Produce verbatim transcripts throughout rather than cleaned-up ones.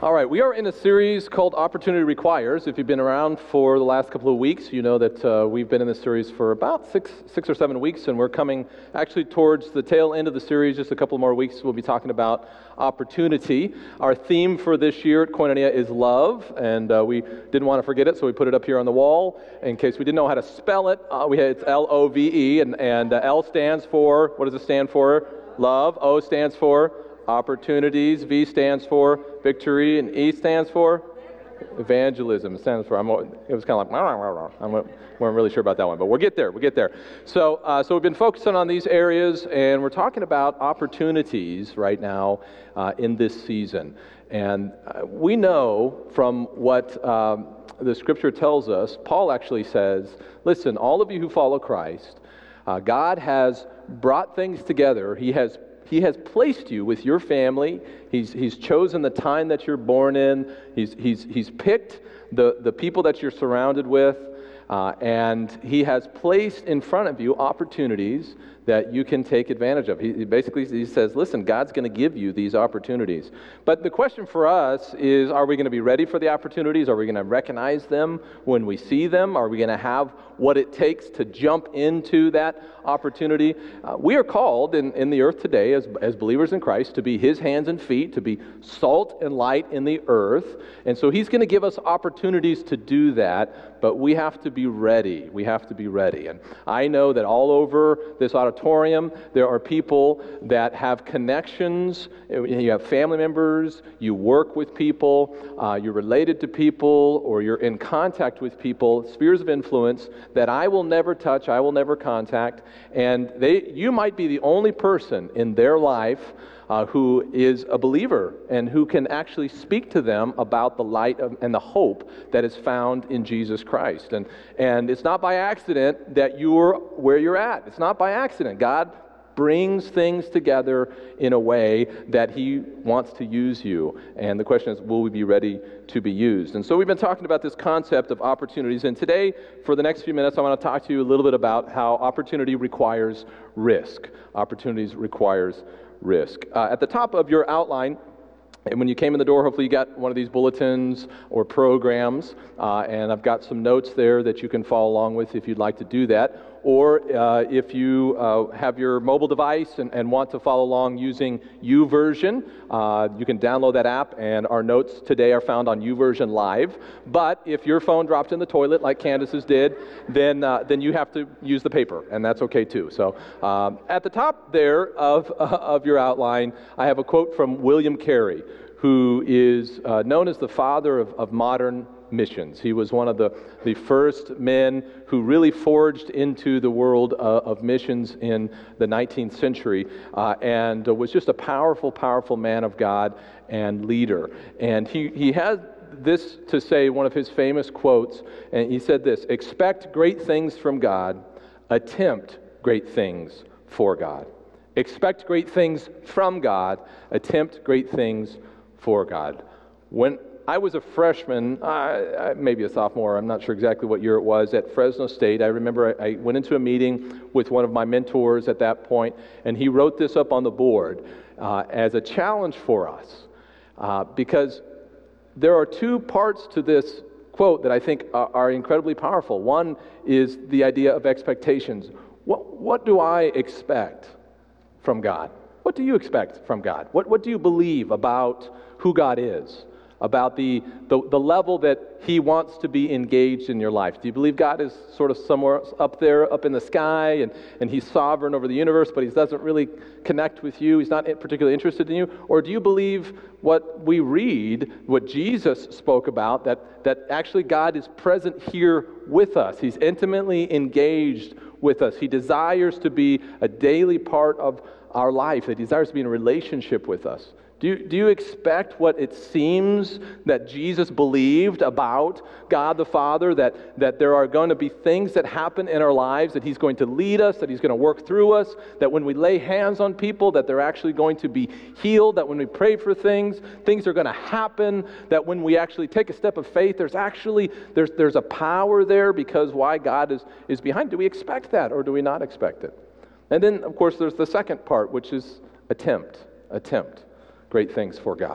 All right, we are in a series called Opportunity Requires. If you've been around for the last couple of weeks, you know that uh, we've been in this series for about six, six or seven weeks, and we're coming actually towards the tail end of the series. Just a couple more weeks, we'll be talking about opportunity. Our theme for this year at Koinonia is love, and uh, we didn't want to forget it, so we put it up here on the wall. In case we didn't know how to spell it, uh, we had it's L O V E, and, and uh, L stands for, what does it stand for? Love. O stands for opportunities, V stands for victory, and E stands for evangelism. It stands for, I'm, it was kind of like, I weren't really sure about that one, but we'll get there, we'll get there. So uh, so we've been focusing on these areas, and we're talking about opportunities right now uh, in this season. And uh, we know from what um, the Scripture tells us, Paul actually says, listen, all of you who follow Christ, uh, God has brought things together. He has He has placed you with your family. He's He's chosen the time that you're born in. He's He's He's picked the, the people that you're surrounded with, uh, and He has placed in front of you opportunities that you can take advantage of. He, he basically he says, listen, God's going to give you these opportunities. But the question for us is, are we going to be ready for the opportunities? Are we going to recognize them when we see them? Are we going to have what it takes to jump into that opportunity? Uh, we are called in, in the earth today as, as believers in Christ to be His hands and feet, to be salt and light in the earth. And so He's going to give us opportunities to do that, but we have to be ready. We have to be ready. And I know that all over this auditorium, there are people that have connections. You have family members, you work with people, uh, you're related to people, or you're in contact with people, spheres of influence that I will never touch, I will never contact, and they, you might be the only person in their life uh, who is a believer and who can actually speak to them about the light of, and the hope that is found in Jesus Christ. And, and it's not by accident that you're where you're at. It's not by accident. God brings things together in a way that He wants to use you. And the question is, will we be ready to be used? And so we've been talking about this concept of opportunities. And today, for the next few minutes, I want to talk to you a little bit about how opportunity requires risk. Opportunities requires risk. Uh, at the top of your outline, and when you came in the door, hopefully you got one of these bulletins or programs, uh, and I've got some notes there that you can follow along with if you'd like to do that. Or uh, if you uh, have your mobile device and, and want to follow along using YouVersion, uh, you can download that app, and our notes today are found on YouVersion Live. But if your phone dropped in the toilet like Candace's did, then uh, then you have to use the paper, and that's okay too. So um, at the top there of, uh, of your outline, I have a quote from William Carey, who is uh, known as the father of, of modern missions. He was one of the, the first men who really forged into the world uh, of missions in the nineteenth century, uh, and uh, was just a powerful, powerful man of God and leader. And he, he had this to say, one of his famous quotes, and he said this: expect great things from God, attempt great things for God. Expect great things from God, attempt great things for God. When I was a freshman, uh, maybe a sophomore, I'm not sure exactly what year it was, at Fresno State. I remember I, I went into a meeting with one of my mentors at that point, and he wrote this up on the board uh, as a challenge for us, uh, because there are two parts to this quote that I think are, are incredibly powerful. One is the idea of expectations. What, what do I expect from God? What do you expect from God? What, what do you believe about who God is? About the, the the level that He wants to be engaged in your life? Do you believe God is sort of somewhere up there, up in the sky, and, and He's sovereign over the universe, but He doesn't really connect with you? He's not particularly interested in you? Or do you believe what we read, what Jesus spoke about, that, that actually God is present here with us? He's intimately engaged with us. He desires to be a daily part of our life. He desires to be in a relationship with us. Do you, do you expect what it seems that Jesus believed about God the Father, that, that there are going to be things that happen in our lives, that He's going to lead us, that He's going to work through us, that when we lay hands on people, that they're actually going to be healed, that when we pray for things, things are going to happen, that when we actually take a step of faith, there's actually, there's, there's a power there because why God is, is behind. Do we expect that or do we not expect it? And then, of course, there's the second part, which is attempt, attempt. Great things for God.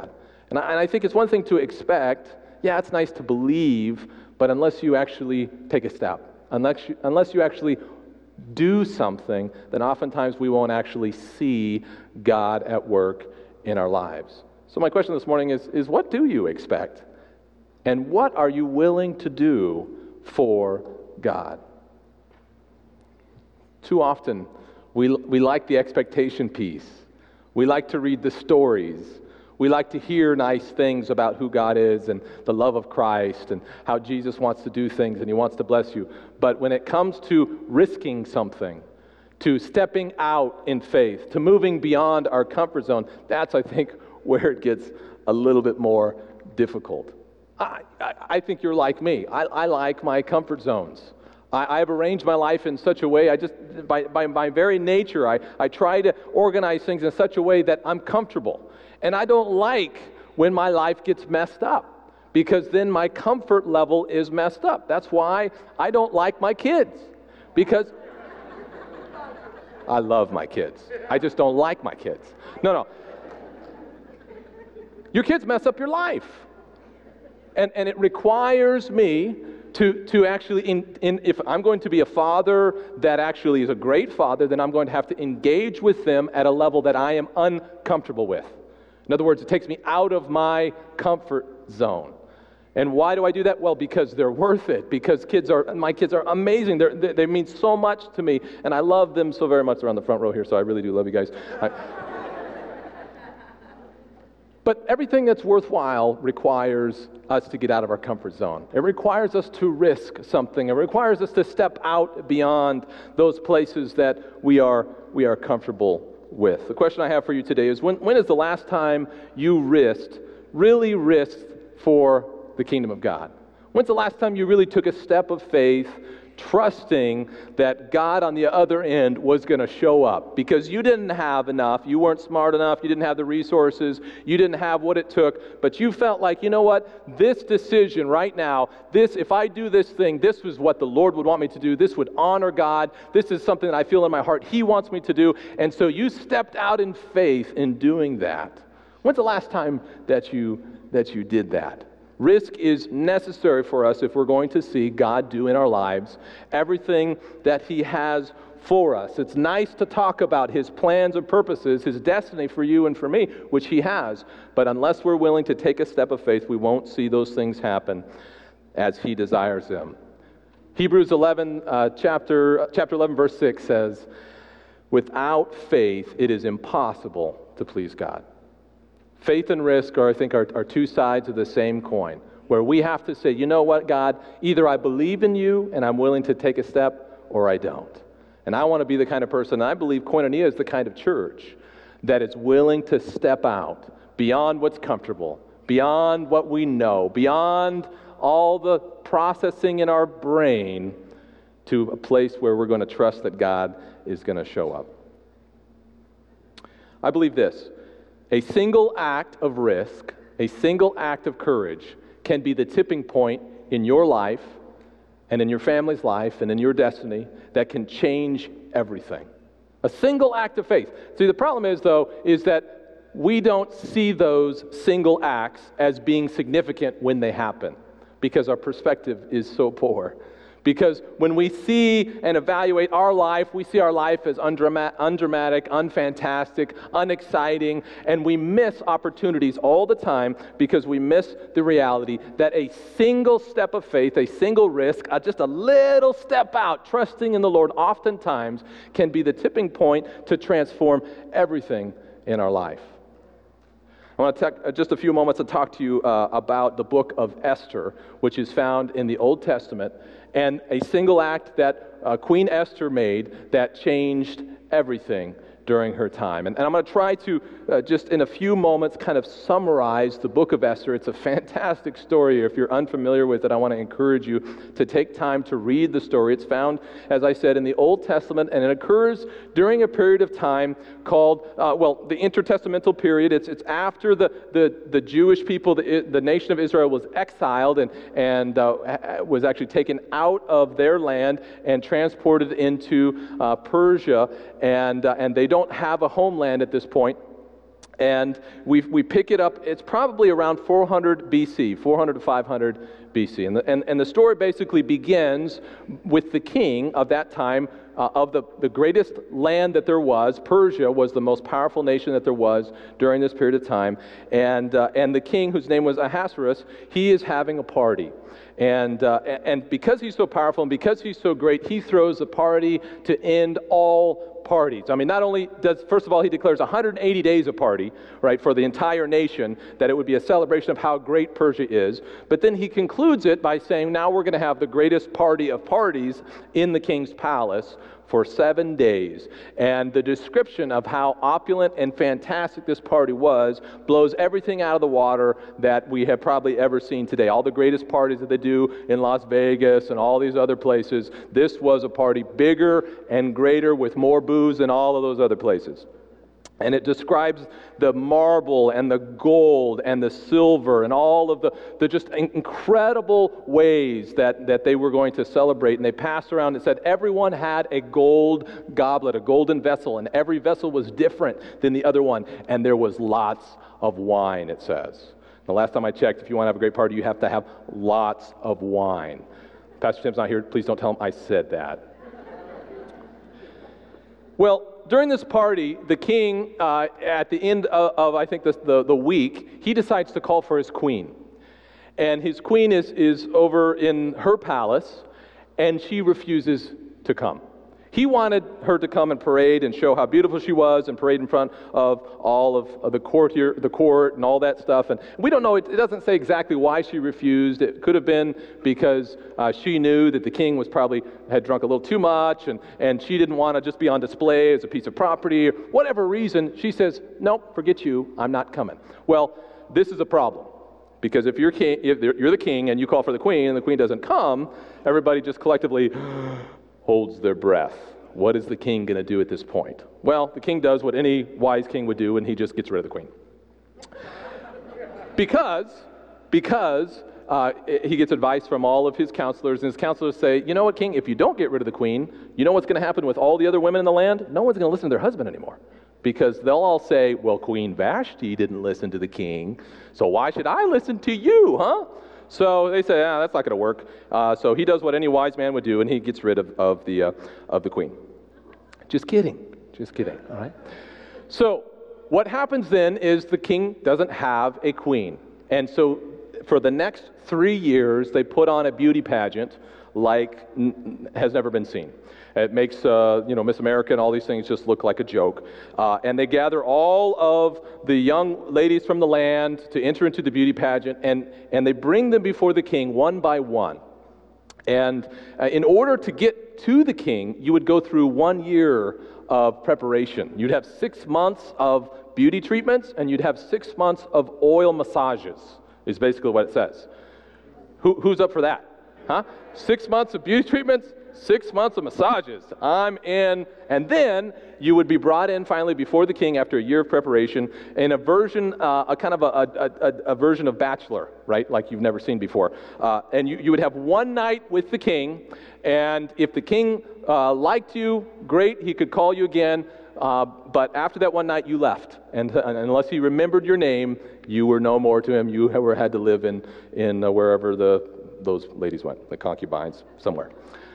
And I, and I think it's one thing to expect. Yeah, it's nice to believe, but unless you actually take a step, unless you, unless you actually do something, then oftentimes we won't actually see God at work in our lives. So my question this morning is, is what do you expect? And what are you willing to do for God? Too often, we, we like the expectation piece. We like to read the stories. We like to hear nice things about who God is and the love of Christ and how Jesus wants to do things and He wants to bless you. But when it comes to risking something, to stepping out in faith, to moving beyond our comfort zone, that's, I think, where it gets a little bit more difficult. I, I, I think you're like me. I, I like my comfort zones. I, I have arranged my life in such a way, I just, by, by my very nature, I, I try to organize things in such a way that I'm comfortable. And I don't like when my life gets messed up, because then my comfort level is messed up. That's why I don't like my kids, because I love my kids. I just don't like my kids. No, no. Your kids mess up your life. And and it requires me to to actually, in, in if I'm going to be a father that actually is a great father, then I'm going to have to engage with them at a level that I am uncomfortable with. In other words, it takes me out of my comfort zone. And why do I do that? Well, because they're worth it. Because kids are, my kids are amazing. They're, they they mean so much to me, and I love them so very much. They're on the front row here, so I really do love you guys. I, But everything that's worthwhile requires us to get out of our comfort zone. It requires us to risk something. It requires us to step out beyond those places that we are we are comfortable with. The question I have for you today is, when, when is the last time you risked, really risked for the kingdom of God? When's the last time you really took a step of faith, trusting that God on the other end was going to show up? Because you didn't have enough, you weren't smart enough, you didn't have the resources, you didn't have what it took, but you felt like, you know what, this decision right now, this, if I do this thing, this was what the Lord would want me to do, this would honor God, this is something that I feel in my heart He wants me to do, and so you stepped out in faith in doing that. When's the last time that you that you did that? Risk is necessary for us if we're going to see God do in our lives everything that He has for us. It's nice to talk about His plans and purposes, His destiny for you and for me, which He has. But unless we're willing to take a step of faith, we won't see those things happen as He desires them. Hebrews eleven, uh, chapter, chapter eleven, verse six says, "Without faith, it is impossible to please God." Faith and risk are, I think, are, are two sides of the same coin, where we have to say, you know what, God, either I believe in you and I'm willing to take a step, or I don't. And I want to be the kind of person, and I believe Koinonia is the kind of church that is willing to step out beyond what's comfortable, beyond what we know, beyond all the processing in our brain, to a place where we're going to trust that God is going to show up. I believe this. A single act of risk, a single act of courage can be the tipping point in your life and in your family's life and in your destiny that can change everything. A single act of faith. See, the problem is, though, is that we don't see those single acts as being significant when they happen, because our perspective is so poor. Because when we see and evaluate our life, we see our life as undrama- undramatic, unfantastic, unexciting, and we miss opportunities all the time because we miss the reality that a single step of faith, a single risk, uh, just a little step out, trusting in the Lord, oftentimes can be the tipping point to transform everything in our life. I want to take just a few moments to talk to you uh, about the book of Esther, which is found in the Old Testament, and a single act that uh, Queen Esther made that changed everything during her time. And, and I'm going to try to, uh, just in a few moments, kind of summarize the book of Esther. It's a fantastic story. If you're unfamiliar with it, I want to encourage you to take time to read the story. It's found, as I said, in the Old Testament, and it occurs during a period of time called, uh, well, the intertestamental period. It's it's after the, the, the Jewish people, the, the nation of Israel was exiled and, and uh, was actually taken out of their land and transported into uh, Persia, and uh, and they don't have a homeland at this point. And we we pick it up, it's probably around four hundred B C, four hundred to five hundred B C. And the, and, and the story basically begins with the king of that time, uh, of the, the greatest land that there was. Persia was the most powerful nation that there was during this period of time. And, uh, and the king, whose name was Ahasuerus, he is having a party. And, uh, and because he's so powerful and because he's so great, he throws a party to end all parties. I mean, not only does, first of all, he declares one hundred eighty days of party, right, for the entire nation, that it would be a celebration of how great Persia is, but then he concludes it by saying, now we're going to have the greatest party of parties in the king's palace for seven days. And the description of how opulent and fantastic this party was blows everything out of the water that we have probably ever seen today. All the greatest parties that they do in Las Vegas and all these other places, this was a party bigger and greater with more booze than all of those other places. And it describes the marble and the gold and the silver and all of the, the just incredible ways that, that they were going to celebrate. And they passed around and said everyone had a gold goblet, a golden vessel, and every vessel was different than the other one. And there was lots of wine, it says. The last time I checked, if you want to have a great party, you have to have lots of wine. Pastor Tim's not here. Please don't tell him I said that. Well, during this party, the king, uh, at the end of, of I think, the, the, the week, he decides to call for his queen. And his queen is, is over in her palace, and she refuses to come. He wanted her to come and parade and show how beautiful she was and parade in front of all of, of the court here, the court and all that stuff. And we don't know, it, it doesn't say exactly why she refused. It could have been because uh, she knew that the king was probably had drunk a little too much and, and she didn't want to just be on display as a piece of property or whatever reason. She says, nope, forget you, I'm not coming. Well, this is a problem. Because if you're king, if you're the king and you call for the queen and the queen doesn't come, everybody just collectively holds their breath. What is the king going to do at this point? Well, the king does what any wise king would do, and he just gets rid of the queen. Because, because uh, he gets advice from all of his counselors, and his counselors say, you know what, king, if you don't get rid of the queen, you know what's going to happen with all the other women in the land? No one's going to listen to their husband anymore. Because they'll all say, well, Queen Vashti didn't listen to the king, so why should I listen to you, huh? So they say, ah, that's not going to work. Uh, so he does what any wise man would do, and he gets rid of, of the uh, of the queen. Just kidding. Just kidding. All right. So what happens then is the king doesn't have a queen. And so for the next three years, they put on a beauty pageant like n- has never been seen. It makes, uh, you know, Miss America and all these things just look like a joke. Uh, and they gather all of the young ladies from the land to enter into the beauty pageant, and, and they bring them before the king one by one. And uh, in order to get to the king, you would go through one year of preparation. You'd have six months of beauty treatments, and you'd have six months of oil massages, is basically what it says. Who, who's up for that? Huh? Six months of beauty treatments, six months of massages. I'm in. And then you would be brought in finally before the king after a year of preparation in a version, uh, a kind of a, a, a, a version of Bachelor, right? Like you've never seen before. Uh, and you, you would have one night with the king. And if the king uh, liked you, great, he could call you again. Uh, but after that one night, you left. And, and unless he remembered your name, you were no more to him. You were, had to live in, in uh, wherever the those ladies went, the concubines, somewhere.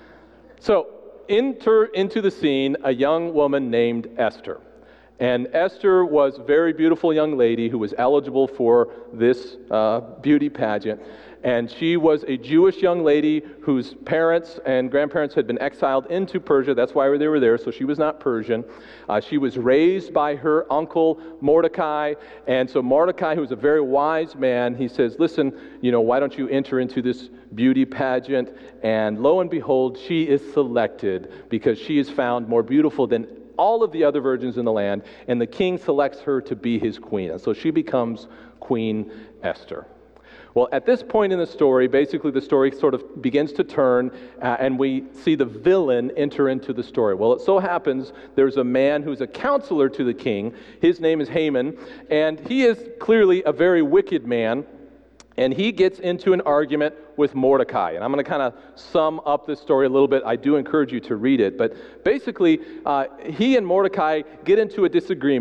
So enter into the scene a young woman named Esther. And Esther was a very beautiful young lady who was eligible for this uh, beauty pageant. And she was a Jewish young lady whose parents and grandparents had been exiled into Persia. That's why they were there, so she was not Persian. Uh, she was raised by her uncle Mordecai. And so Mordecai, who was a very wise man, he says, listen, you know, why don't you enter into this beauty pageant? And lo and behold, she is selected because she is found more beautiful than all of the other virgins in the land. And the king selects her to be his queen. And so she becomes Queen Esther. Well, at this point in the story, basically the story sort of begins to turn, uh, and we see the villain enter into the story. Well, it so happens there's a man who's a counselor to the king. His name is Haman, and he is clearly a very wicked man, and he gets into an argument with Mordecai. And I'm going to kind of sum up this story a little bit. I do encourage you to read it, but basically, uh, he and Mordecai get into a disagreement.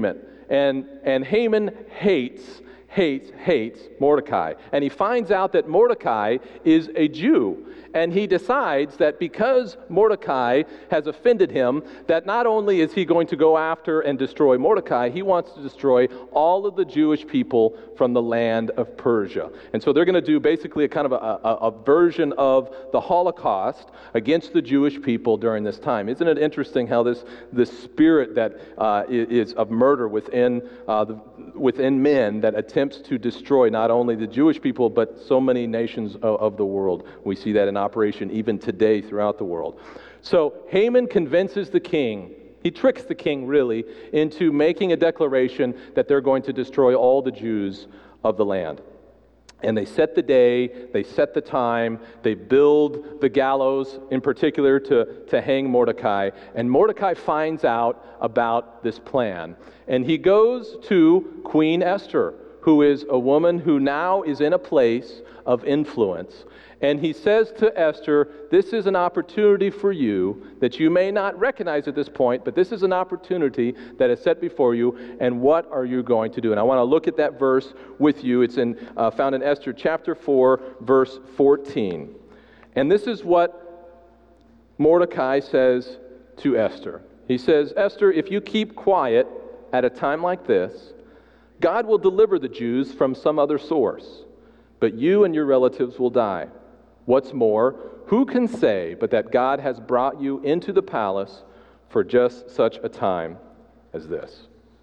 And, and Haman hates, hates, hates Mordecai. And he finds out that Mordecai is a Jew. And he decides that because Mordecai has offended him, that not only is he going to go after and destroy Mordecai, he wants to destroy all of the Jewish people from the land of Persia. And so they're going to do basically a kind of a, a, a version of the Holocaust against the Jewish people during this time. Isn't it interesting how this, this spirit that uh, is of murder within uh, the, within men that attempts to destroy not only the Jewish people, but so many nations of, of the world. We see that in operation even today throughout the world. So Haman convinces the king, he tricks the king really, into making a declaration that they're going to destroy all the Jews of the land. And they set the day, they set the time, they build the gallows in particular to, to hang Mordecai. And Mordecai finds out about this plan. And he goes to Queen Esther, who is a woman who now is in a place of influence. And he says to Esther, this is an opportunity for you that you may not recognize at this point, but this is an opportunity that is set before you, and what are you going to do? And I want to look at that verse with you. It's in uh, found in Esther chapter four, verse fourteen. And this is what Mordecai says to Esther. He says, Esther, if you keep quiet at a time like this, God will deliver the Jews from some other source, but you and your relatives will die. What's more, who can say but that God has brought you into the palace for just such a time as this?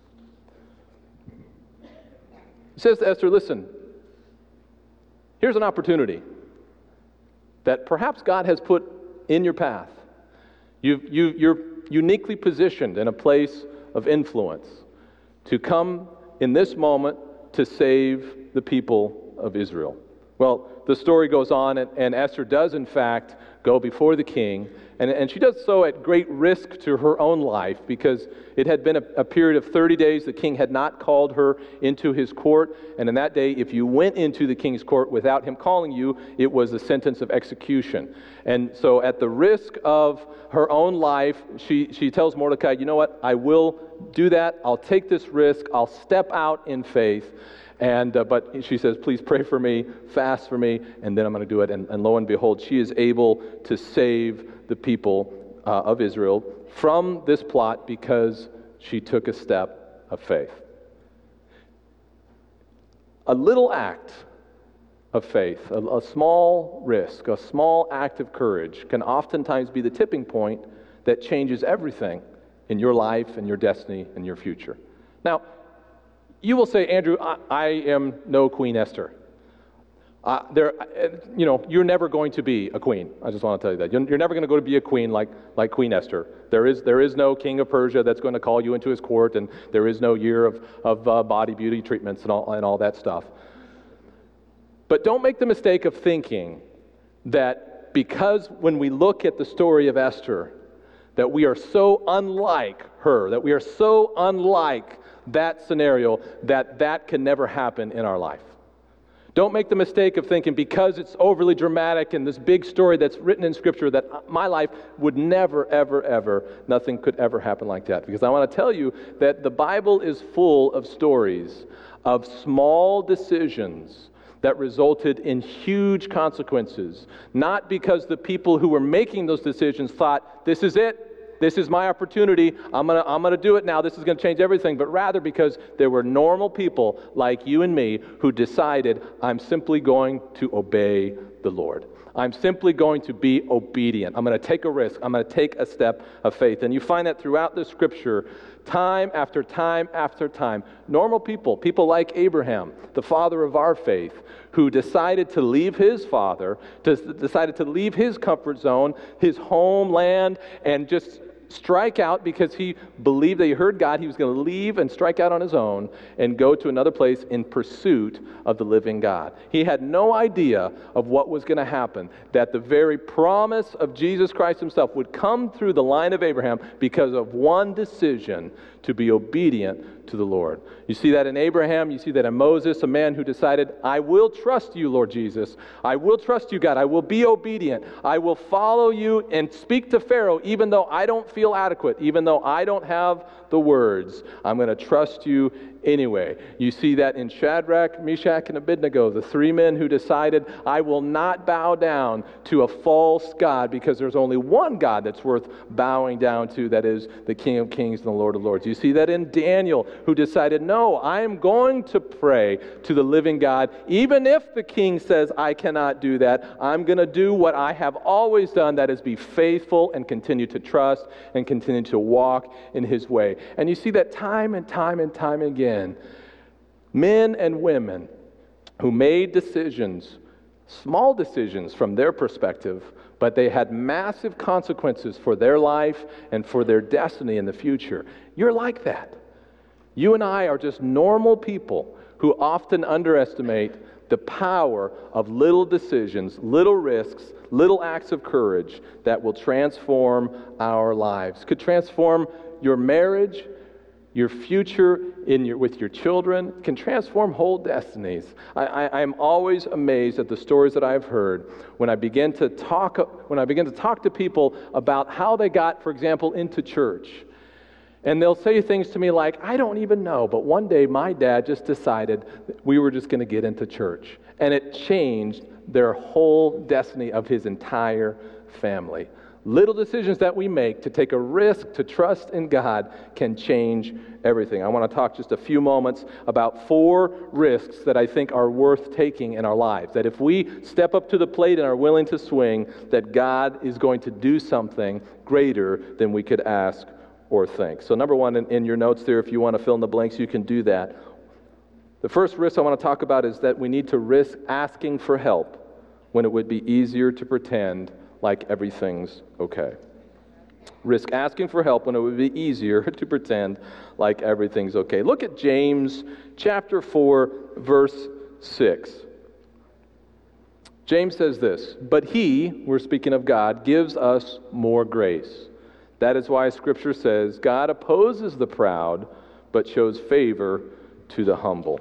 He says to Esther, listen, here's an opportunity that perhaps God has put in your path. You've, you, you're uniquely positioned in a place of influence to come in this moment to save the people of Israel. Well, the story goes on, and, and Esther does, in fact, go before the king, and, and she does so at great risk to her own life, because it had been a, a period of thirty days. The king had not called her into his court, and in that day, if you went into the king's court without him calling you, it was a sentence of execution. And so at the risk of her own life, she, she tells Mordecai, you know what, I will do that, I'll take this risk, I'll step out in faith. And uh, but she says, please pray for me, fast for me, and then I'm going to do it. And, and lo and behold, she is able to save the people uh, of Israel from this plot because she took a step of faith. A little act of faith, a, a small risk, a small act of courage can oftentimes be the tipping point that changes everything in your life and your destiny and your future. Now, you will say, Andrew, I, I am no Queen Esther. Uh, there, you know, you're never going to be a queen. I just want to tell you that. You're, you're never going to go to be a queen like, like Queen Esther. There is, there is no king of Persia that's going to call you into his court, and there is no year of, of uh, body beauty treatments and all, and all that stuff. But don't make the mistake of thinking that because when we look at the story of Esther, that we are so unlike her, that we are so unlike that scenario, that that can never happen in our life. Don't make the mistake of thinking because it's overly dramatic and this big story that's written in Scripture that my life would never, ever, ever, nothing could ever happen like that. Because I want to tell you that the Bible is full of stories of small decisions that resulted in huge consequences. Not because the people who were making those decisions thought, this is it, this is my opportunity, I'm gonna, I'm gonna do it now, this is gonna change everything, but rather because there were normal people like you and me who decided, I'm simply going to obey the Lord. I'm simply going to be obedient. I'm going to take a risk. I'm going to take a step of faith. And you find that throughout the Scripture, time after time after time. Normal people, people like Abraham, the father of our faith, who decided to leave his father, to, decided to leave his comfort zone, his homeland, and just strike out because he believed that he heard God. He was going to leave and strike out on his own and go to another place in pursuit of the living God. He had no idea of what was going to happen, that the very promise of Jesus Christ himself would come through the line of Abraham because of one decision to be obedient to the Lord. You see that in Abraham, you see that in Moses, a man who decided, I will trust you, Lord Jesus. I will trust you, God. I will be obedient. I will follow you and speak to Pharaoh even though I don't feel adequate, even though I don't have the words. I'm going to trust you anyway. You see that in Shadrach, Meshach, and Abednego, the three men who decided, I will not bow down to a false god because there's only one God that's worth bowing down to, that is the King of Kings and the Lord of Lords. You see that in Daniel, who decided, no, I am going to pray to the living God. Even if the king says I cannot do that, I'm going to do what I have always done, that is be faithful and continue to trust and continue to walk in his way. And you see that time and time and time again, men and women who made decisions, small decisions from their perspective, but they had massive consequences for their life and for their destiny in the future. You're like that. You and I are just normal people who often underestimate the power of little decisions, little risks, little acts of courage that will transform our lives. Could transform your marriage, your future in your, with your children, can transform whole destinies. I, I, I'm always amazed at the stories that I've heard when I begin to talk when I begin to talk to people about how they got, for example, into church. And they'll say things to me like, I don't even know, but one day my dad just decided that we were just going to get into church. And it changed their whole destiny of his entire family. Little decisions that we make to take a risk, to trust in God, can change everything. I want to talk just a few moments about four risks that I think are worth taking in our lives. That if we step up to the plate and are willing to swing, that God is going to do something greater than we could ask or think. So number one, in, in your notes there, if you want to fill in the blanks, you can do that. The first risk I want to talk about is that we need to risk asking for help when it would be easier to pretend like everything's okay. Risk asking for help when it would be easier to pretend like everything's okay. Look at James chapter four, verse six. James says this, but he, we're speaking of God, gives us more grace. That is why Scripture says, God opposes the proud, but shows favor to the humble.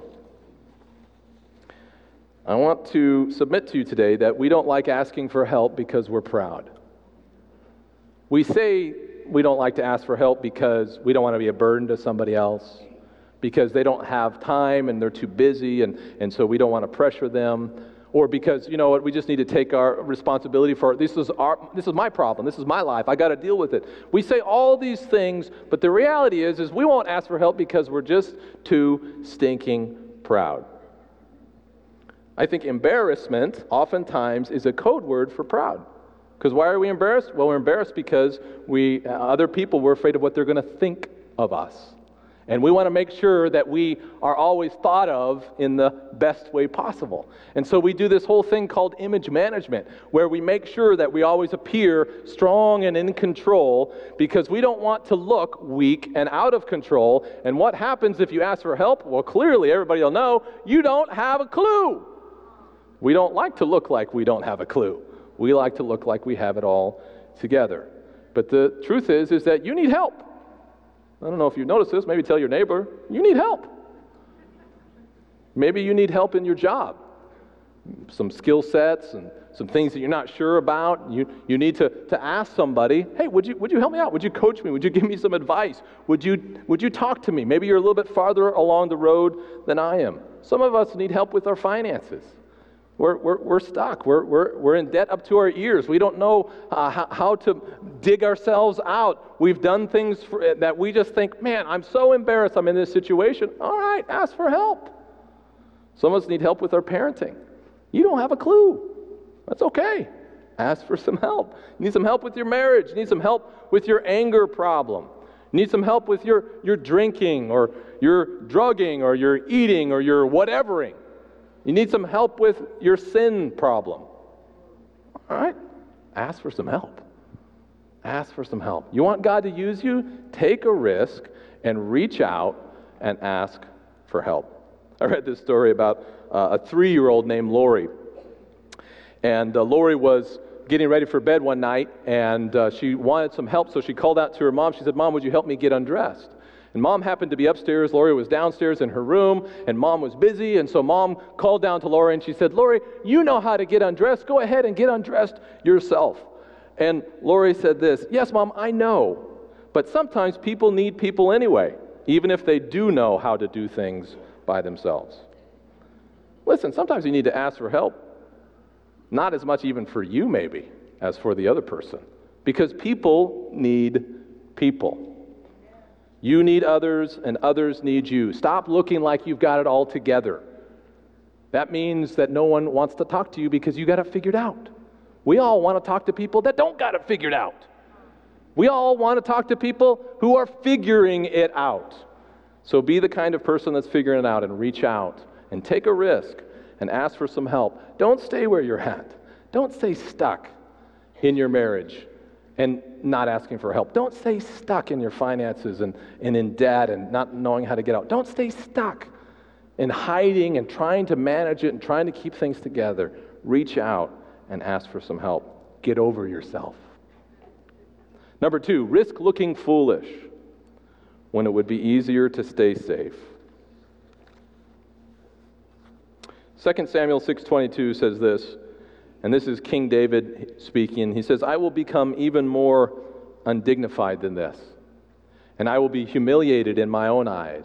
I want to submit to you today that we don't like asking for help because we're proud. We say we don't like to ask for help because we don't want to be a burden to somebody else, because they don't have time and they're too busy, and, and so we don't want to pressure them. Or because, you know what, we just need to take our responsibility for it. This is our, this is my problem. This is my life. I got to deal with it. We say all these things, but the reality is, is we won't ask for help because we're just too stinking proud. I think embarrassment oftentimes is a code word for proud. Because why are we embarrassed? Well, we're embarrassed because we, uh, other people, we're afraid of what they're going to think of us. And we want to make sure that we are always thought of in the best way possible. And so we do this whole thing called image management, where we make sure that we always appear strong and in control because we don't want to look weak and out of control. And what happens if you ask for help? Well, clearly everybody will know you don't have a clue. We don't like to look like we don't have a clue. We like to look like we have it all together. But the truth is, is that you need help. I don't know if you've noticed this. Maybe tell your neighbor, you need help. Maybe you need help in your job. Some skill sets and some things that you're not sure about. You you need to, to ask somebody, hey, would you would you help me out? Would you coach me? Would you give me some advice? Would you would you talk to me? Maybe you're a little bit farther along the road than I am. Some of us need help with our finances. We're, we're, we're stuck. We're, we're, we're in debt up to our ears. We don't know uh, how, how to dig ourselves out. We've done things for, that we just think, man, I'm so embarrassed I'm in this situation. All right, ask for help. Some of us need help with our parenting. You don't have a clue. That's okay. Ask for some help. You need some help with your marriage. You need some help with your anger problem. You need some help with your, your drinking or your drugging or your eating or your whatevering. You need some help with your sin problem. All right? Ask for some help. Ask for some help. You want God to use you? Take a risk and reach out and ask for help. I read this story about uh, a three-year-old named Lori. And uh, Lori was getting ready for bed one night, and uh, she wanted some help, so she called out to her mom. She said, Mom, would you help me get undressed? And Mom happened to be upstairs. Lori was downstairs in her room, and Mom was busy. And so Mom called down to Lori, and she said, Lori, you know how to get undressed. Go ahead and get undressed yourself. And Lori said this, yes, Mom, I know. But sometimes people need people anyway, even if they do know how to do things by themselves. Listen, sometimes you need to ask for help. Not as much even for you, maybe, as for the other person. Because people need people. You need others, and others need you. Stop looking like you've got it all together. That means that no one wants to talk to you because you got it figured out. We all want to talk to people that don't got it figured out. We all want to talk to people who are figuring it out. So be the kind of person that's figuring it out and reach out and take a risk and ask for some help. Don't stay where you're at. Don't stay stuck in your marriage and not asking for help. Don't stay stuck in your finances and, and in debt and not knowing how to get out. Don't stay stuck in hiding and trying to manage it and trying to keep things together. Reach out and ask for some help. Get over yourself. Number two, risk looking foolish when it would be easier to stay safe. Second Samuel six twenty-two says this, and this is King David speaking. He says, I will become even more undignified than this, and I will be humiliated in my own eyes.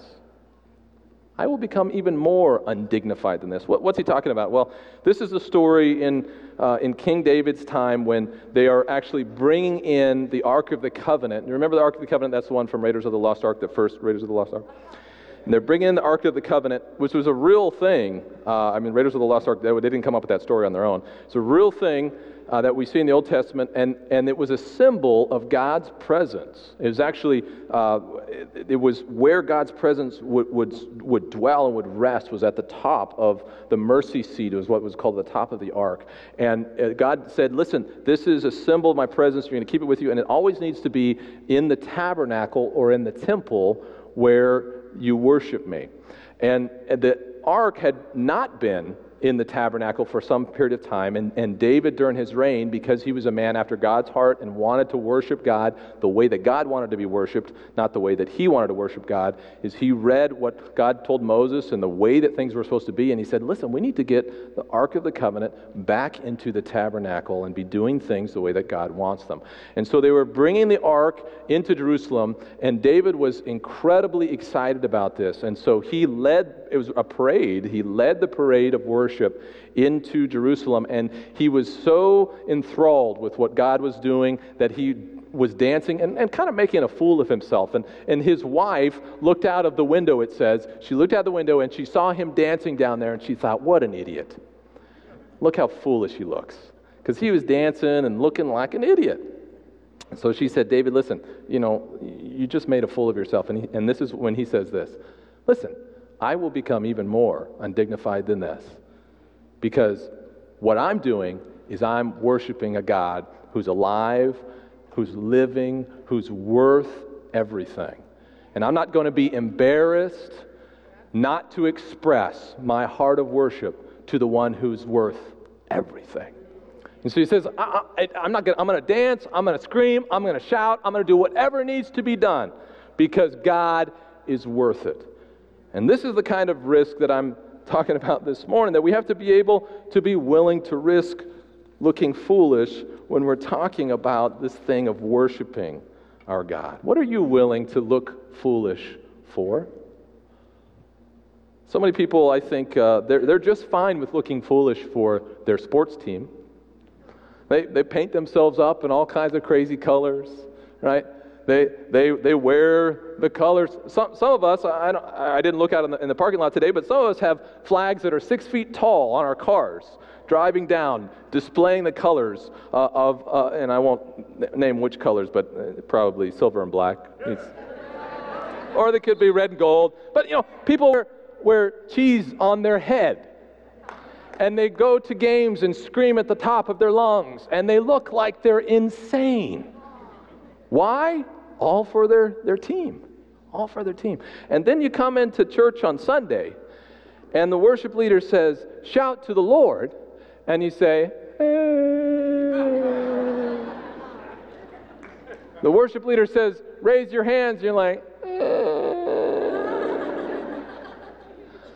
I will become even more undignified than this. What, what's he talking about? Well, this is a story in uh, in King David's time when they are actually bringing in the Ark of the Covenant. You remember the Ark of the Covenant? That's the one from Raiders of the Lost Ark, the first Raiders of the Lost Ark. And they're bringing in the Ark of the Covenant, which was a real thing. Uh, I mean, Raiders of the Lost Ark, they, they didn't come up with that story on their own. It's a real thing uh, that we see in the Old Testament, and, and it was a symbol of God's presence. It was actually, uh, it, it was where God's presence would, would, would dwell and would rest, was at the top of the mercy seat. It was what was called the top of the Ark. And uh, God said, listen, this is a symbol of my presence. You're going to keep it with you, and it always needs to be in the tabernacle or in the temple where you worship me. And the ark had not been in the tabernacle for some period of time, and, and David during his reign, because he was a man after God's heart and wanted to worship God the way that God wanted to be worshiped, not the way that he wanted to worship God, is he read what God told Moses and the way that things were supposed to be, and he said, listen, we need to get the Ark of the Covenant back into the tabernacle and be doing things the way that God wants them. And so they were bringing the Ark into Jerusalem, and David was incredibly excited about this, and so he led, it was a parade, he led the parade of worship worship into Jerusalem, and he was so enthralled with what God was doing that he was dancing and, and kind of making a fool of himself. And, and his wife looked out of the window, it says. She looked out the window and she saw him dancing down there, and she thought, what an idiot. Look how foolish he looks. Because he was dancing and looking like an idiot. So she said, David, listen, you know, you just made a fool of yourself. And, he, and this is when he says this. Listen, I will become even more undignified than this. Because what I'm doing is I'm worshiping a God who's alive, who's living, who's worth everything. And I'm not going to be embarrassed not to express my heart of worship to the one who's worth everything. And so he says, I, I, I'm not going. I'm going to dance. I'm going to scream. I'm going to shout. I'm going to do whatever needs to be done because God is worth it. And this is the kind of risk that I'm talking about this morning, that we have to be able to be willing to risk looking foolish when we're talking about this thing of worshiping our God. What are you willing to look foolish for? So many people, I think, uh, they're, they're just fine with looking foolish for their sports team. They, they paint themselves up in all kinds of crazy colors, right? They they they wear the colors. Some some of us, I don't, I didn't look out in the, in the parking lot today, but some of us have flags that are six feet tall on our cars, driving down, displaying the colors uh, of, uh, and I won't n- name which colors, but uh, probably silver and black. It's, or they could be red and gold. But you know, people wear, wear cheese on their head. And they go to games and scream at the top of their lungs, and they look like they're insane. Why? All for their, their team. All for their team. And then you come into church on Sunday, and the worship leader says, shout to the Lord, and you say, eh. The worship leader says, raise your hands, and you're like, eh.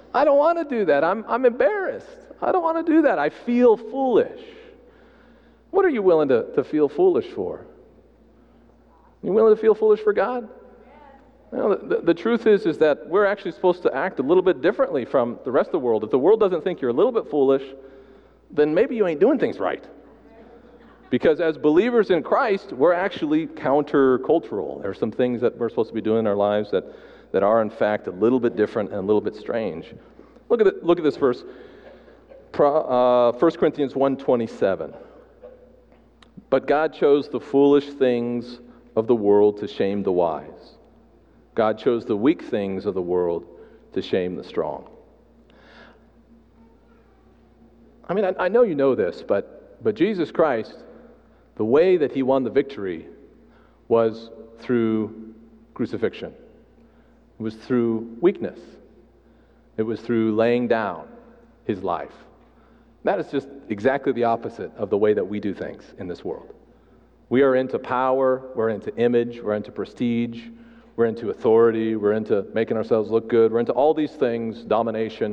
I don't want to do that. I'm, I'm embarrassed. I don't want to do that. I feel foolish. What are you willing to, to feel foolish for? You willing to feel foolish for God? You know, the, the, the truth is, is that we're actually supposed to act a little bit differently from the rest of the world. If the world doesn't think you're a little bit foolish, then maybe you ain't doing things right. Because as believers in Christ, we're actually countercultural. There are some things that we're supposed to be doing in our lives that, that are, in fact, a little bit different and a little bit strange. Look at the, look at this verse, uh, First Corinthians one twenty-seven. But God chose the foolish things of the world to shame the wise. God chose the weak things of the world to shame the strong. I mean, I, I know you know this, but, but Jesus Christ, the way that he won the victory was through crucifixion. It was through weakness. It was through laying down his life. That is just exactly the opposite of the way that we do things in this world. We are into power, we're into image, we're into prestige, we're into authority, we're into making ourselves look good, we're into all these things, domination.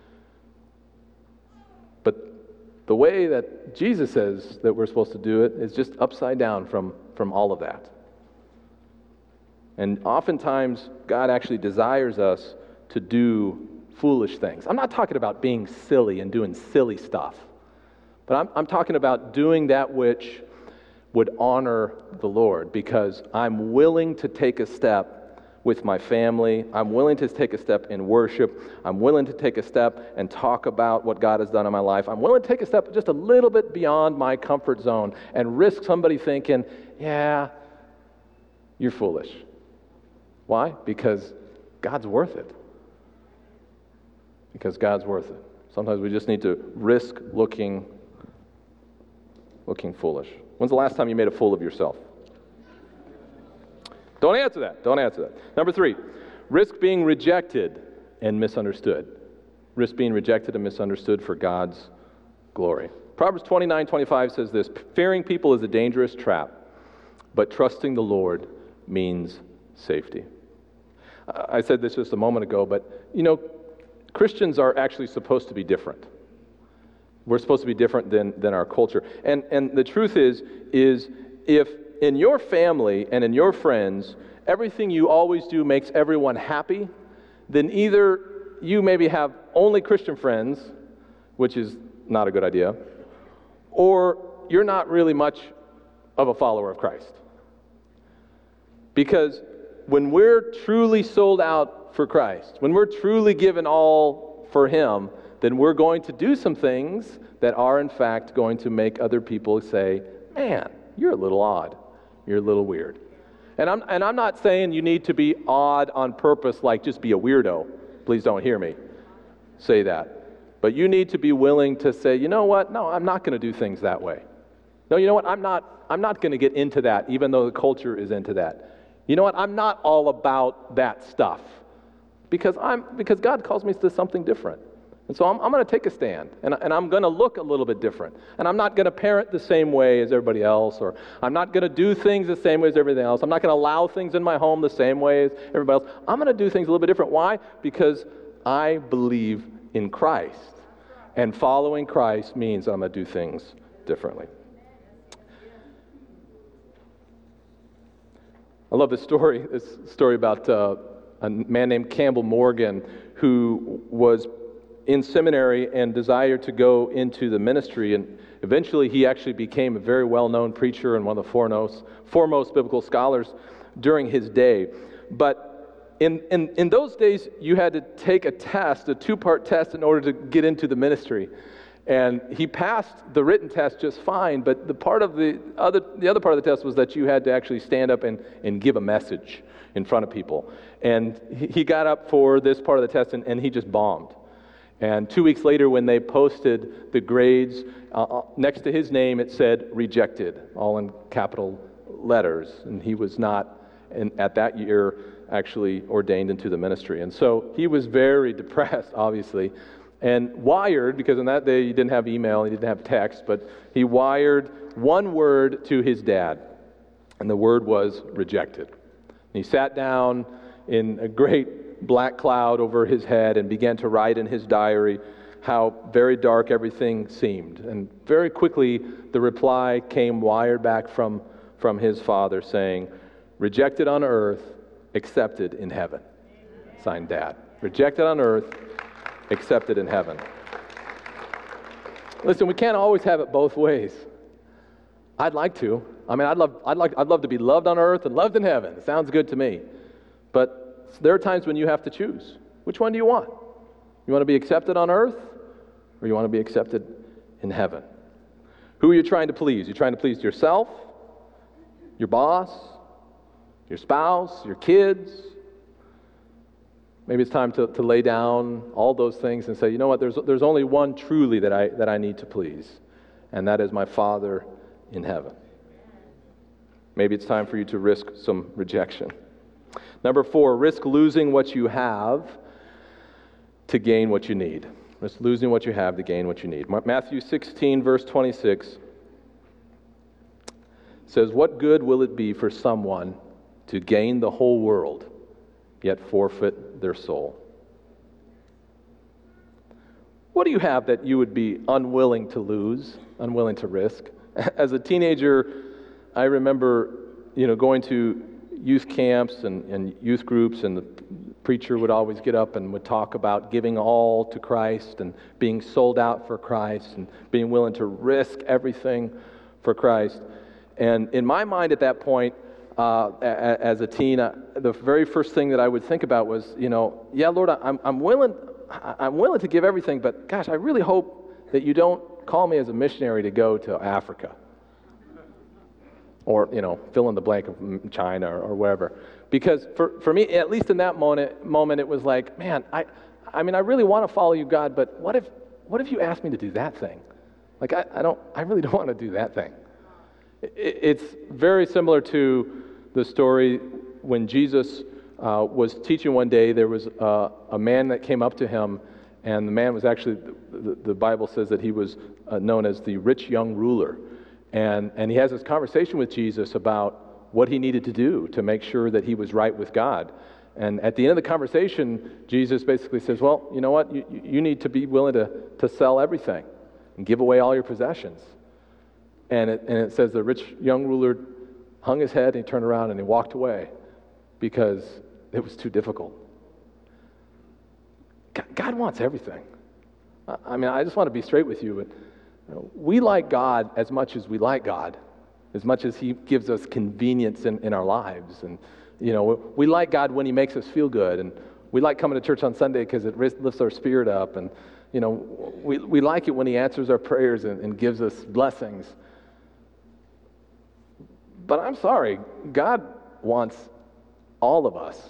But the way that Jesus says that we're supposed to do it is just upside down from, from all of that. And oftentimes, God actually desires us to do foolish things. I'm not talking about being silly and doing silly stuff, but I'm, I'm talking about doing that which would honor the Lord, because I'm willing to take a step with my family. I'm willing to take a step in worship. I'm willing to take a step and talk about what God has done in my life. I'm willing to take a step just a little bit beyond my comfort zone and risk somebody thinking, yeah, you're foolish. Why? Because God's worth it. Because God's worth it. Sometimes we just need to risk looking, looking foolish. When's the last time you made a fool of yourself? Don't answer that. Don't answer that. Number three, risk being rejected and misunderstood. Risk being rejected and misunderstood for God's glory. Proverbs twenty-nine twenty-five says this: fearing people is a dangerous trap, but trusting the Lord means safety. I said this just a moment ago, but you know, Christians are actually supposed to be different. We're supposed to be different than, than our culture. And and the truth is, is if in your family and in your friends, everything you always do makes everyone happy, then either you maybe have only Christian friends, which is not a good idea, or you're not really much of a follower of Christ. Because when we're truly sold out for Christ, when we're truly given all for Him, then we're going to do some things that are in fact going to make other people say, man, you're a little odd. You're a little weird. And I'm and I'm not saying you need to be odd on purpose, like just be a weirdo. Please don't hear me say that. But you need to be willing to say, you know what? No, I'm not going to do things that way. No, you know what? I'm not I'm not going to get into that, even though the culture is into that. You know what? I'm not all about that stuff. Because I'm because God calls me to something different. And so I'm, I'm going to take a stand, and, and I'm going to look a little bit different. And I'm not going to parent the same way as everybody else, or I'm not going to do things the same way as everything else. I'm not going to allow things in my home the same way as everybody else. I'm going to do things a little bit different. Why? Because I believe in Christ. And following Christ means I'm going to do things differently. I love this story, this story about uh, a man named Campbell Morgan, who was in seminary and desired to go into the ministry, and eventually he actually became a very well-known preacher and one of the foremost, foremost biblical scholars during his day. But in, in, in those days, you had to take a test, a two-part test, in order to get into the ministry. And he passed the written test just fine, but the part of the other the other part of the test was that you had to actually stand up and, and give a message in front of people. And he, he got up for this part of the test, and, and he just bombed. And two weeks later, when they posted the grades, uh, next to his name it said rejected, all in capital letters. And he was not, in, at that year, actually ordained into the ministry. And so he was very depressed, obviously, and wired, because in that day he didn't have email, he didn't have text, but he wired one word to his dad, and the word was rejected. And he sat down in a great black cloud over his head and began to write in his diary how very dark everything seemed. And very quickly, the reply came wired back from, from his father saying, "Rejected on earth, accepted in heaven." Signed, Dad. Rejected on earth, accepted in heaven. Listen, we can't always have it both ways. I'd like to. I mean, I'd love, I'd like, I'd love to be loved on earth and loved in heaven. It sounds good to me. But there are times when you have to choose. Which one do you want? You want to be accepted on earth, or you want to be accepted in heaven? Who are you trying to please? You're trying to please yourself, your boss, your spouse, your kids. Maybe it's time to, to lay down all those things and say, you know what, there's, there's only one truly that I, that I need to please, and that is my Father in heaven. Maybe it's time for you to risk some rejection. Number four, risk losing what you have to gain what you need. Risk losing what you have to gain what you need. Matthew sixteen, verse twenty-six says, "What good will it be for someone to gain the whole world, yet forfeit their soul?" What do you have that you would be unwilling to lose, unwilling to risk? As a teenager, I remember, you know, going to youth camps and, and youth groups, and the preacher would always get up and would talk about giving all to Christ and being sold out for Christ and being willing to risk everything for Christ. And in my mind at that point, uh, as a teen, uh, the very first thing that I would think about was, you know, yeah, Lord, I'm, I'm willing, I'm willing to give everything, but gosh, I really hope that you don't call me as a missionary to go to Africa. Or, you know, fill in the blank of China or, or wherever. Because for, for me, at least in that moment, moment, it was like, man, I I mean, I really want to follow you, God, but what if what if you asked me to do that thing? Like, I, I don't, I really don't want to do that thing. It, it's very similar to the story when Jesus uh, was teaching one day. There was uh, a man that came up to him, and the man was actually, the, the Bible says that he was uh, known as the rich young ruler. And, and he has this conversation with Jesus about what he needed to do to make sure that he was right with God. And at the end of the conversation, Jesus basically says, well, you know what? You, you need to be willing to, to sell everything and give away all your possessions. And it, and it says the rich young ruler hung his head and he turned around and he walked away because it was too difficult. God wants everything. I mean, I just want to be straight with you. But we like God as much as we like God, as much as He gives us convenience in, in our lives. And, you know, we like God when He makes us feel good. And we like coming to church on Sunday because it lifts our spirit up. And, you know, we, we like it when He answers our prayers and, and gives us blessings. But I'm sorry, God wants all of us.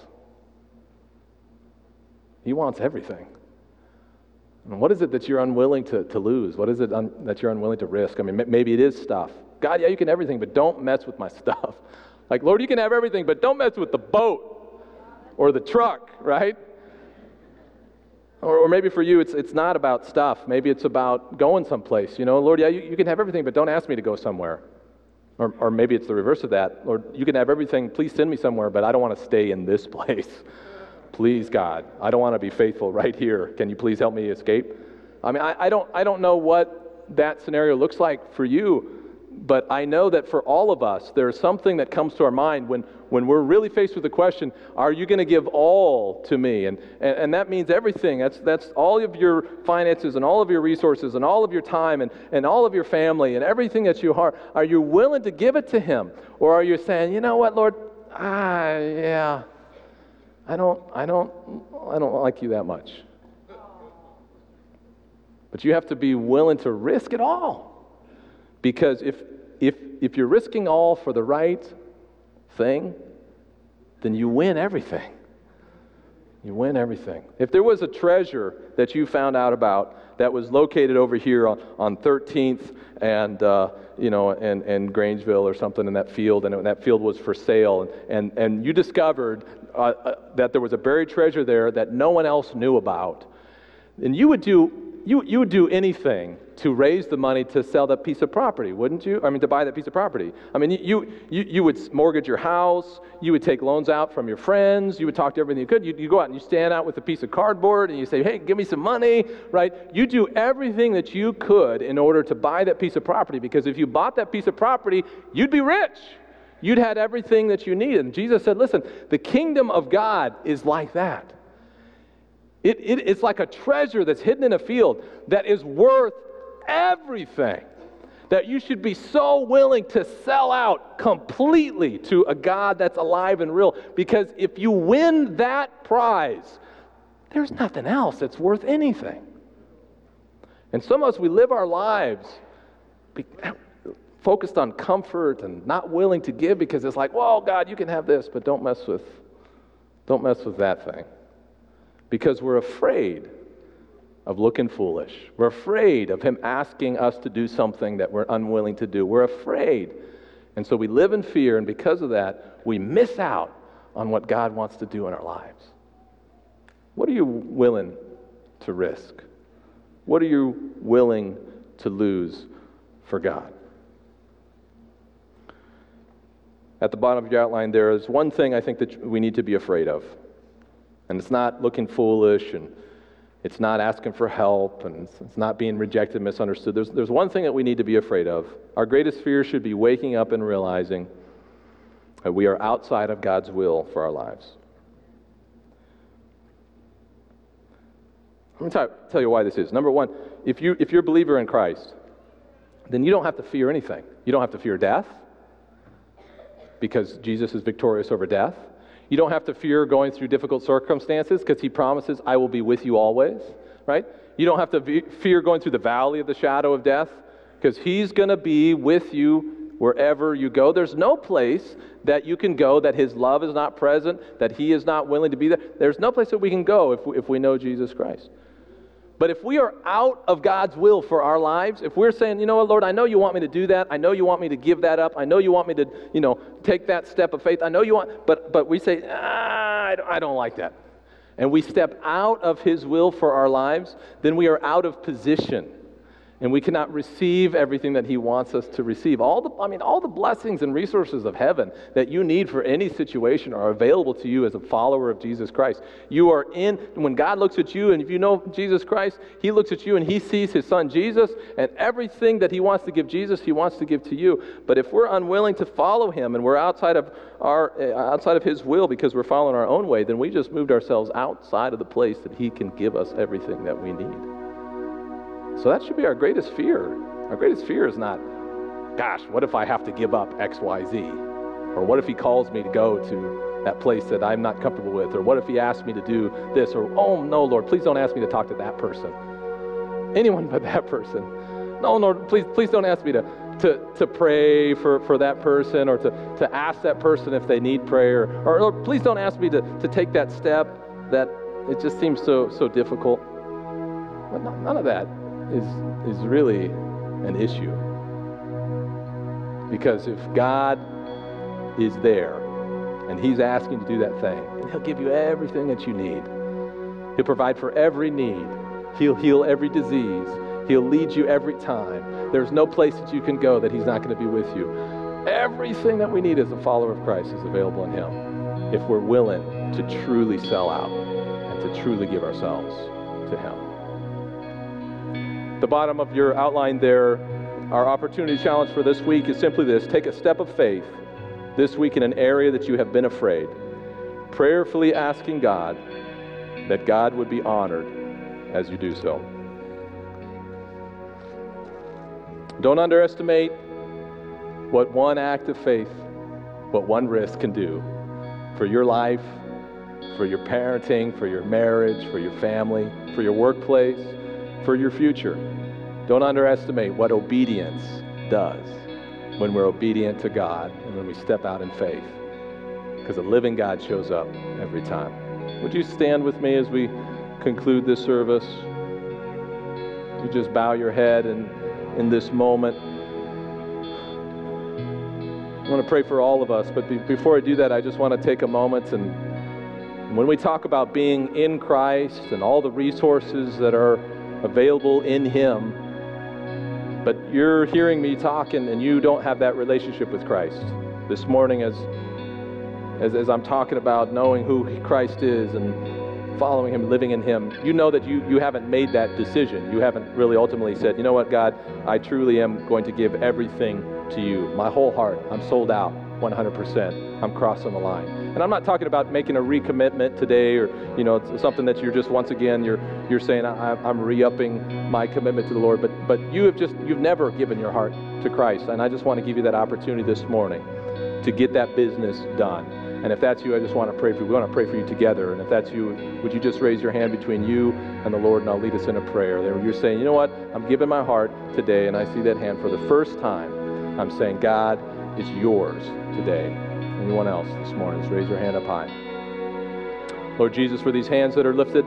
He wants everything. And what is it that you're unwilling to, to lose? What is it un, that you're unwilling to risk? I mean, m- maybe it is stuff. God, yeah, you can have everything, but don't mess with my stuff. Like, Lord, you can have everything, but don't mess with the boat or the truck, right? Or, or maybe for you, it's it's not about stuff. Maybe it's about going someplace. You know, Lord, yeah, you, you can have everything, but don't ask me to go somewhere. Or, or maybe it's the reverse of that. Lord, you can have everything. Please send me somewhere, but I don't want to stay in this place. Please, God, I don't want to be faithful right here. Can you please help me escape? I mean, I, I don't I don't know what that scenario looks like for you, but I know that for all of us, there's something that comes to our mind when, when we're really faced with the question, are you going to give all to me? And, and and that means everything. That's that's all of your finances and all of your resources and all of your time and, and all of your family and everything that you are. Are you willing to give it to Him? Or are you saying, you know what, Lord, ah, yeah, I don't, I don't, I don't like you that much. But you have to be willing to risk it all, because if if if you're risking all for the right thing, then you win everything. You win everything. If there was a treasure that you found out about that was located over here on, on thirteenth and uh, you know and, and Grangeville or something in that field, and that field was for sale, and and, and you discovered uh, uh, that there was a buried treasure there that no one else knew about, then you would do you you would do anything to raise the money to sell that piece of property, wouldn't you? I mean, to buy that piece of property. I mean, you you you would mortgage your house. You would take loans out from your friends. You would talk to everything you could. You you go out and you stand out with a piece of cardboard and you say, "Hey, give me some money," right? You do everything that you could in order to buy that piece of property, because if you bought that piece of property, you'd be rich. You'd had everything that you needed. And Jesus said, "Listen, the kingdom of God is like that. It, it it's like a treasure that's hidden in a field that is worth everything, that you should be so willing to sell out completely to a God that's alive and real, because if you win that prize, there's nothing else that's worth anything." And some of us, we live our lives be, focused on comfort and not willing to give, because it's like, "Well, God, you can have this, but don't mess with don't mess with that thing." Because we're afraid of looking foolish. We're afraid of him asking us to do something that we're unwilling to do. We're afraid. And so we live in fear, and because of that, we miss out on what God wants to do in our lives. What are you willing to risk? What are you willing to lose for God? At the bottom of your outline, there is one thing I think that we need to be afraid of. And it's not looking foolish, and it's not asking for help, and it's, it's not being rejected, misunderstood. There's, there's one thing that we need to be afraid of. Our greatest fear should be waking up and realizing that we are outside of God's will for our lives. Let me tell, tell you why this is. Number one, if, you, if you're a believer in Christ, then you don't have to fear anything. You don't have to fear death, because Jesus is victorious over death. You don't have to fear going through difficult circumstances, because he promises, "I will be with you always," right? You don't have to be, fear going through the valley of the shadow of death, because he's going to be with you wherever you go. There's no place that you can go that his love is not present, that he is not willing to be there. There's no place that we can go if we, if we know Jesus Christ. But if we are out of God's will for our lives, if we're saying, "You know what, Lord, I know you want me to do that. I know you want me to give that up. I know you want me to, you know, take that step of faith. I know you want," but but we say, ah, I don't, I don't like that. And we step out of his will for our lives, then we are out of position. And we cannot receive everything that he wants us to receive. All the, I mean, all the blessings and resources of heaven that you need for any situation are available to you as a follower of Jesus Christ. You are in, when God looks at you, and if you know Jesus Christ, he looks at you and he sees his son Jesus, and everything that he wants to give Jesus, he wants to give to you. But if we're unwilling to follow him, and we're outside of our, outside of his will because we're following our own way, then we just moved ourselves outside of the place that he can give us everything that we need. So that should be our greatest fear. Our greatest fear is not, "Gosh, what if I have to give up X, Y, Z? Or what if he calls me to go to that place that I'm not comfortable with? Or what if he asks me to do this? Or, oh, no, Lord, please don't ask me to talk to that person. Anyone but that person. No, Lord, please please don't ask me to, to, to pray for, for that person, or to, to ask that person if they need prayer. Or, or please don't ask me to, to take that step that it just seems so so difficult." But none of that is is really an issue. Because if God is there and he's asking to do that thing, and he'll give you everything that you need. He'll provide for every need. He'll heal every disease. He'll lead you every time. There's no place that you can go that he's not going to be with you. Everything that we need as a follower of Christ is available in him, if we're willing to truly sell out and to truly give ourselves to him. The bottom of your outline there, our opportunity challenge for this week is simply this: take a step of faith this week in an area that you have been afraid, prayerfully asking God that God would be honored as you do so. Don't underestimate what one act of faith, what one risk can do for your life, for your parenting, for your marriage, for your family, for your workplace, for your future. Don't underestimate what obedience does when we're obedient to God and when we step out in faith, because a living God shows up every time. Would you stand with me as we conclude this service? You just bow your head and in this moment. I want to pray for all of us, but be, before I do that, I just want to take a moment, and, and when we talk about being in Christ and all the resources that are available in Him. But you're hearing me talking and you don't have that relationship with Christ. This morning as, as, as I'm talking about knowing who Christ is and following Him, living in Him, you know that you, you haven't made that decision. You haven't really ultimately said, you know what, God, I truly am going to give everything to you. My whole heart, I'm sold out one hundred percent. I'm crossing the line. And I'm not talking about making a recommitment today or, you know, it's something that you're just, once again, you're you're saying, I, I'm re-upping my commitment to the Lord. But, but you have just, you've never given your heart to Christ. And I just want to give you that opportunity this morning to get that business done. And if that's you, I just want to pray for you. We want to pray for you together. And if that's you, would you just raise your hand between you and the Lord, and I'll lead us in a prayer. There, you're saying, you know what? I'm giving my heart today, and I see that hand for the first time. I'm saying, God is yours today. Anyone else this morning? Just raise your hand up high. Lord Jesus, for these hands that are lifted,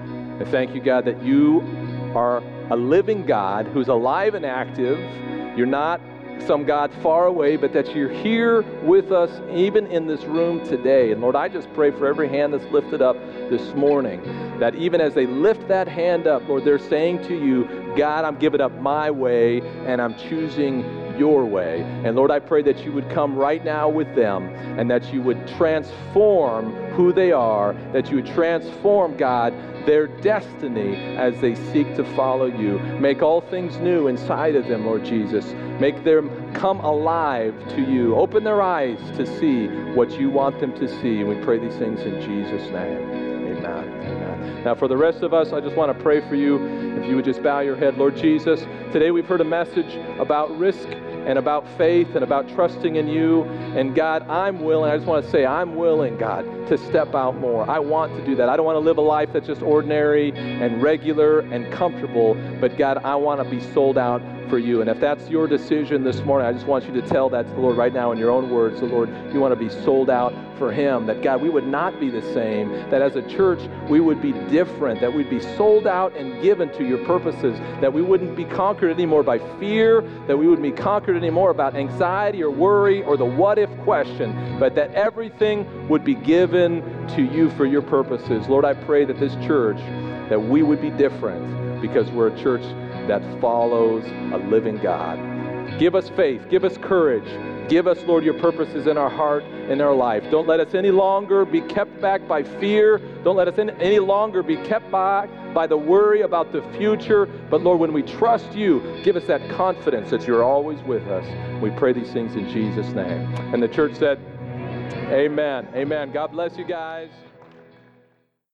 I thank you, God, that you are a living God who's alive and active. You're not some God far away, but that you're here with us even in this room today. And Lord, I just pray for every hand that's lifted up this morning, that even as they lift that hand up, Lord, they're saying to you, God, I'm giving up my way and I'm choosing your way. And Lord, I pray that you would come right now with them and that you would transform who they are, that you would transform, God, their destiny as they seek to follow you. Make all things new inside of them, Lord Jesus. Make them come alive to you. Open their eyes to see what you want them to see. And we pray these things in Jesus' name. Amen. Amen. Now for the rest of us, I just want to pray for you. If you would just bow your head. Lord Jesus, today we've heard a message about risk and about faith and about trusting in you. And God, I'm willing, I just want to say, I'm willing, God, to step out more. I want to do that. I don't want to live a life that's just ordinary and regular and comfortable, but God, I want to be sold out for you. And if that's your decision this morning, I just want you to tell that to the Lord right now in your own words. The Lord, you want to be sold out for Him, that God, we would not be the same, that as a church, we would be different, that we'd be sold out and given to your purposes, that we wouldn't be conquered anymore by fear, that we wouldn't be conquered anymore about anxiety or worry or the what-if question, but that everything would be given to you for your purposes. Lord, I pray that this church, that we would be different because we're a church that follows a living God. Give us faith. Give us courage. Give us, Lord, your purposes in our heart, in our life. Don't let us any longer be kept back by fear. Don't let us any longer be kept back by the worry about the future. But, Lord, when we trust you, give us that confidence that you're always with us. We pray these things in Jesus' name. And the church said, amen. Amen. God bless you guys.